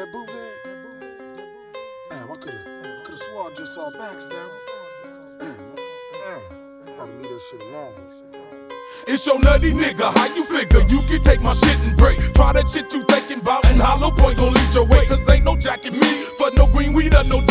that bootleg? Damn, I could've sworn I just saw backstab. Gotta leave that shit alone. It's your nutty nigga, how you figure? You can take my shit and break. Try that shit you thinking about, and Hollow Point gon' lead your way. Cause ain't no jacking me for no green weed or no